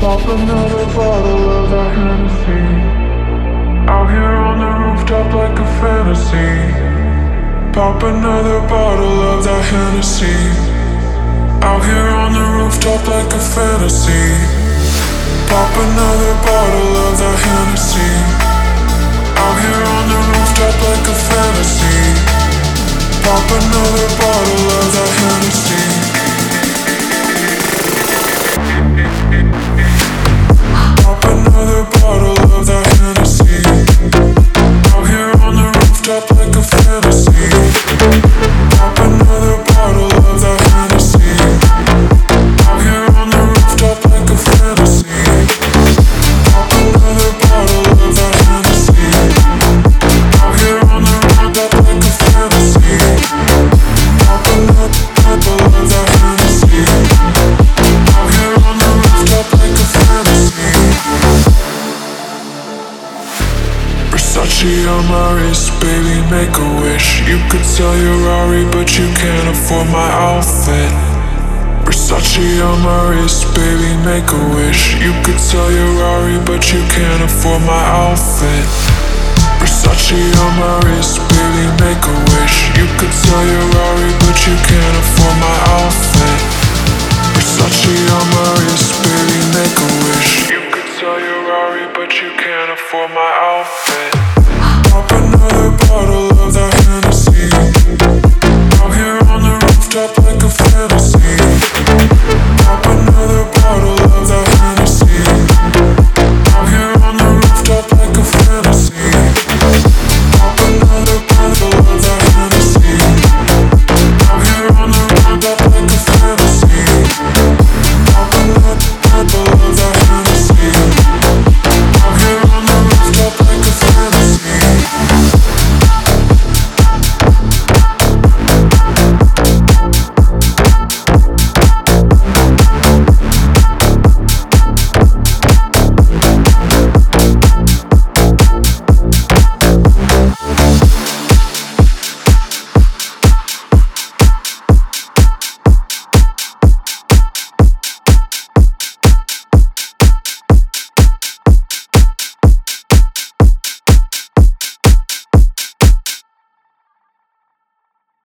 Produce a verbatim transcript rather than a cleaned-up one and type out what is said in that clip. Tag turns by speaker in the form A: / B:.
A: Pop another bottle of that Hennessy. Out here on the rooftop like a fantasy. Pop another bottle of that Hennessy. Out here on the rooftop like a fantasy. Pop another bottle of that Hennessy. Out here on the rooftop like a fantasy. Pop another bottle of that Hennessy. Pop another bottle of that Hennessy. Out here on the rooftop like a fantasy. Pop another bottle of that Hennessy. Out here on the rooftop like a fantasy. Pop another bottle of that Hennessy. Out here on the rooftop like a fantasy. Pop another bottle of that Hennessy. Out here on the rooftop like a fantasy. Versace on my wrist, baby, make a wish. You could sell your Rari, but you can't afford my outfit. Versace on my wrist, baby, make a wish. You could sell your Rari, but you can't afford my outfit. Versace on my wrist, baby, make a wish. You could sell your Rari, but you can't afford my outfit. Versace on my wrist, baby, make a wish. You could sell your Rari, but you can't afford my outfit. Pop another bottle of that Hennessy. Out here on the rooftop like a fantasy.